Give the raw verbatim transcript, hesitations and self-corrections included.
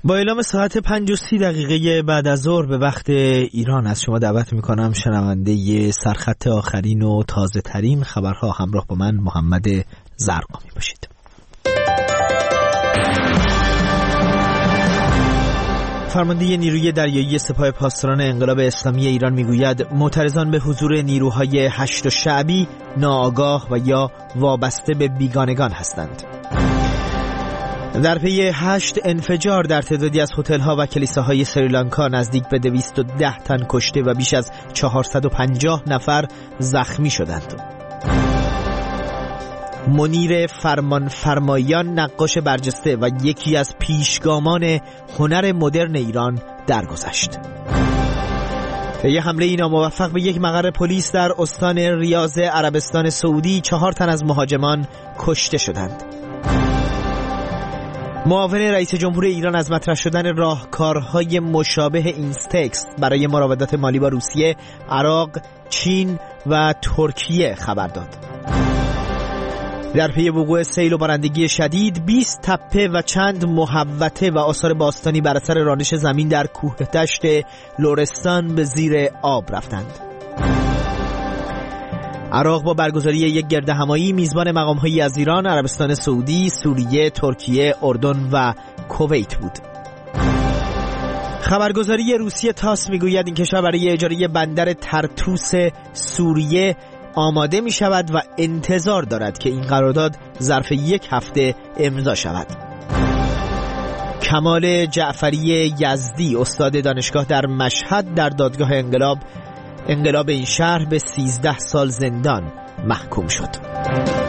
با اعلام ساعت پنج و سی دقیقه بعد از ظهر به وقت ایران از شما دعوت میکنم شنونده سرخط آخرین و تازه ترین خبرها همراه با من محمد زرقامی باشید. فرمانده نیروی دریایی سپاه پاسداران انقلاب اسلامی ایران میگوید معترضان به حضور نیروهای هشت شعبی ناآگاه و یا وابسته به بیگانگان هستند. در پی هشت انفجار در تعدادی از هتل‌ها و کلیساهای سریلانکا نزدیک به دویست و ده تن کشته و بیش از چهارصد و پنجاه نفر زخمی شدند. منیر فرمان فرمایان نقاش برجسته و یکی از پیشگامان هنر مدرن ایران درگذشت. طی حمله ناموفق به یک مقر پلیس در استان ریاض عربستان سعودی چهار تن از مهاجمان کشته شدند. معاون رئیس جمهور ایران از مطرح شدن راهکارهای مشابه اینستکس برای مراودات مالی با روسیه، عراق، چین و ترکیه خبر داد. در پی وقوع سیل و بارندگی شدید بیست تپه و چند محوطه و آثار باستانی بر اثر رانش زمین در کوهدشت لرستان به زیر آب رفتند. عراق با برگزاری یک گردهمایی میزبان مقام‌هایی از ایران، عربستان سعودی، سوریه، ترکیه، اردن و کویت بود. خبرگزاری روسیه تاس میگوید این کشور برای اجاره بندر ترتوس سوریه آماده می شود و انتظار دارد که این قرارداد ظرف یک هفته امضا شود. کمال جعفری یزدی استاد دانشگاه در مشهد در دادگاه انقلاب انقلاب این شهر به سیزده سال زندان محکوم شد.